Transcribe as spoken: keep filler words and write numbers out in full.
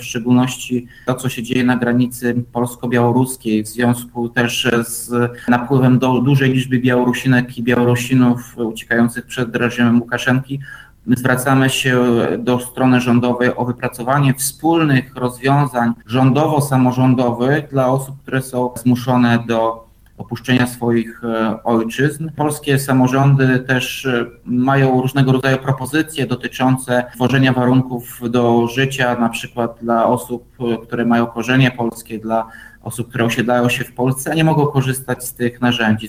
w szczególności to, co się dzieje na granicy polsko-białoruskiej w związku też z napływem do dużej liczby Białorusinek i Białorusinów uciekających przed reżimem Łukaszenki. My zwracamy się do strony rządowej o wypracowanie wspólnych rozwiązań rządowo-samorządowych dla osób, które są zmuszone do opuszczenia swoich ojczyzn. Polskie samorządy też mają różnego rodzaju propozycje dotyczące tworzenia warunków do życia, na przykład dla osób, które mają korzenie polskie, dla osób, które osiedlają się w Polsce, a nie mogą korzystać z tych narzędzi.